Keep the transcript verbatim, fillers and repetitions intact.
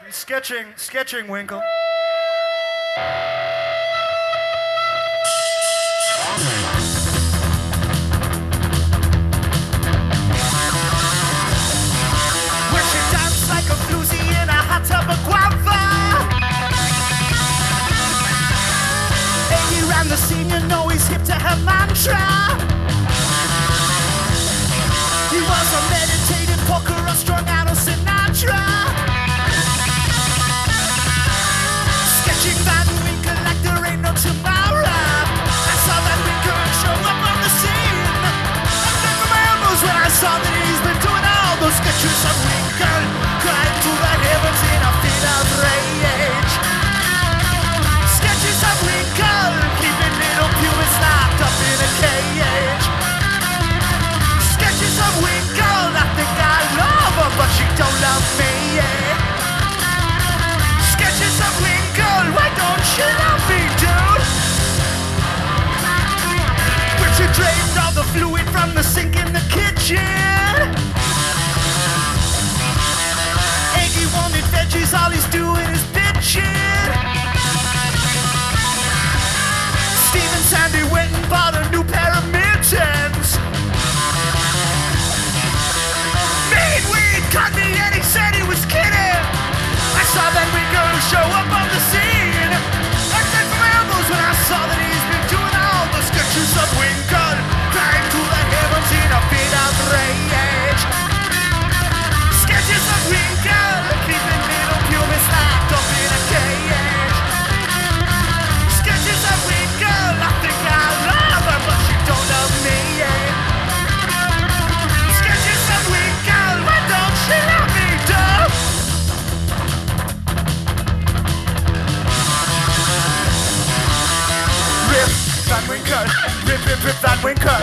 sketching, sketching Winkle. When she danced like a floozy in a hot tub of guava. Iggy ran the scene, you know he's hip to her mantra. He was a meditative poker, a strung out of Sinatra. Sketching Van Winkle like there ain't no tomorrow. I saw that Winkle show up on the scene. I fell from my elbows when I saw that he's been doing all those sketches of Winkle. Crying to the heavens in a fit of rage. Sketches of Winkle, keeping little pupils locked up in a cage. Sketches of Winkle, I think I love her, but she don't love me, yeah. Sketches of Winkle, why don't you love me, dude? When she drained all the fluid from the sink in the kitchen. Iggy wanted veggies, all he's doing is bitching. Steve and Sandy went and bought a new pair of mittens. Made weed, cut me, and he said he was kidding. I saw that Winkle show up on the scene. I fell from my elbows when I saw that he's been doing all the sketches of Winkle. Crying to the heavens in a fit of rage. Sketches of Winkle, keeping little pupils locked up in a cage. Sketches of Winkle, I think I love her, but she don't love me, yeah. Sketches of Winkle, why don't she love me, dude? Rip Van Winkle, rip, rip, rip Van Winkle.